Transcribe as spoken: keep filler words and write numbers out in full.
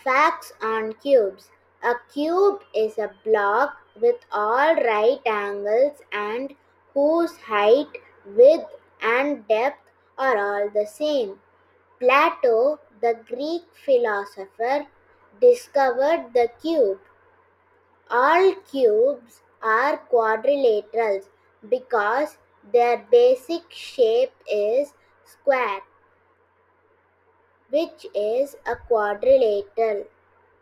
Facts on cubes. A cube is a block with all right angles and whose height, width, and depth are all the same. Plato, the Greek philosopher, discovered the cube. All cubes are quadrilaterals because their basic shape is square, which is a quadrilateral.